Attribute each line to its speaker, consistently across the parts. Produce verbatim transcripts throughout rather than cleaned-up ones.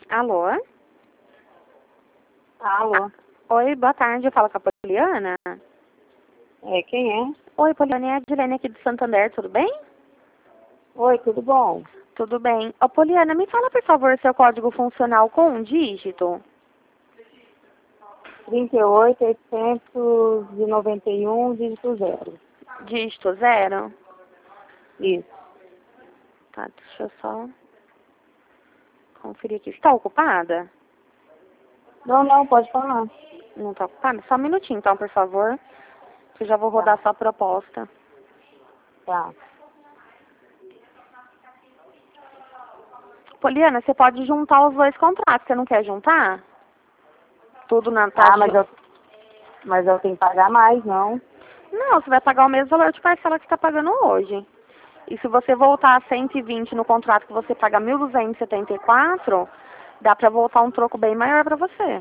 Speaker 1: Alô?
Speaker 2: Alô?
Speaker 1: Oi, boa tarde. Eu falo com a Poliana.
Speaker 2: É, quem é?
Speaker 1: Oi, Poliana, é a Dilene aqui de Santander, tudo bem?
Speaker 2: Oi, tudo bom?
Speaker 1: Tudo bem. Ô, Poliana, me fala, por favor, seu código funcional com um dígito.
Speaker 2: trinta e oito, oitocentos e noventa e um, dígito zero.
Speaker 1: Dígito zero?
Speaker 2: Isso.
Speaker 1: Tá, deixa eu só conferir aqui. Está ocupada?
Speaker 2: Não, não, pode falar.
Speaker 1: Não está ocupada? Só um minutinho, então, por favor. Que eu já vou rodar
Speaker 2: Tá,
Speaker 1: sua proposta.
Speaker 2: tá.
Speaker 1: Poliana, você pode juntar os dois contratos. Você não quer juntar? Tudo na
Speaker 2: Ah, mas
Speaker 1: taxa.
Speaker 2: eu, mas eu tenho que pagar mais, não?
Speaker 1: Não, você vai pagar o mesmo valor de parcela que está pagando hoje. E se você voltar a cento e vinte no contrato que você paga mil duzentos e setenta e quatro, dá para voltar um troco bem maior para você.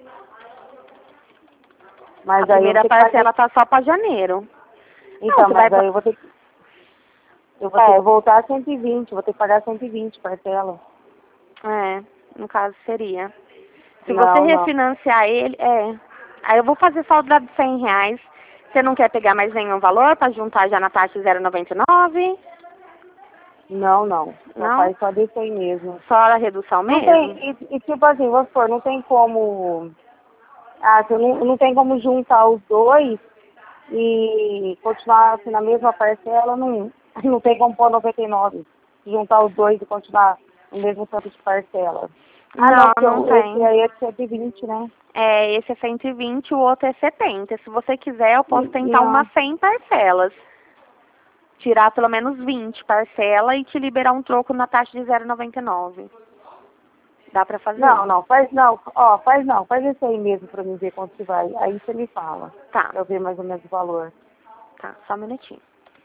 Speaker 1: A
Speaker 2: Mas aí eu vou
Speaker 1: primeira
Speaker 2: ter que pagar...
Speaker 1: parcela tá só para janeiro. Não,
Speaker 2: Então,
Speaker 1: você vai...
Speaker 2: mas
Speaker 1: pa-
Speaker 2: aí eu vou ter que... Eu vou ter que voltar a cento e vinte, vou ter que pagar cento e vinte parcela.
Speaker 1: É, no caso seria. Se você
Speaker 2: Não, não.
Speaker 1: refinanciar ele, é. Aí eu vou fazer saldo de cem reais. Você não quer pegar mais nenhum valor para juntar já na taxa zero vírgula noventa e nove?
Speaker 2: Não, não. Só
Speaker 1: Não?
Speaker 2: faz só desse aí mesmo.
Speaker 1: Só a redução
Speaker 2: Não
Speaker 1: mesmo?
Speaker 2: tem... E, e tipo assim, vamos supor, não tem como... Ah, você não, não tem como juntar os dois e continuar assim, na mesma parcela, não, não tem como pôr noventa e nove. Juntar os dois e continuar no mesmo tanto de parcela. Ah, não,
Speaker 1: Não,
Speaker 2: porque
Speaker 1: não
Speaker 2: o- esse
Speaker 1: tem.
Speaker 2: aí é de cento e vinte, né?
Speaker 1: É, esse é cento e vinte, o outro é setenta. Se você quiser, eu posso
Speaker 2: E-
Speaker 1: tentar
Speaker 2: Não,
Speaker 1: umas cem parcelas. Tirar pelo menos vinte parcelas e te liberar um troco na taxa de zero vírgula noventa e nove. Dá pra fazer?
Speaker 2: não, não, faz não, ó, faz não, faz esse aí mesmo pra mim ver quanto que vai. Aí você me fala,
Speaker 1: Tá,
Speaker 2: pra eu ver mais ou menos o valor.
Speaker 1: tá, só um minutinho.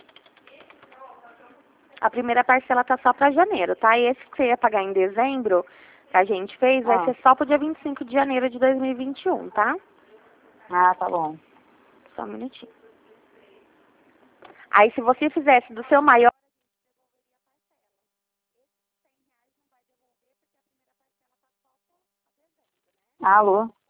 Speaker 1: A primeira parcela tá só pra janeiro, tá? E esse que você ia pagar em dezembro, que a gente fez, vai
Speaker 2: Ah,
Speaker 1: ser só pro dia vinte e cinco de janeiro de dois mil e vinte e um, tá?
Speaker 2: ah, tá bom.
Speaker 1: Só um minutinho. Aí se você fizesse do seu maior...
Speaker 2: Alô?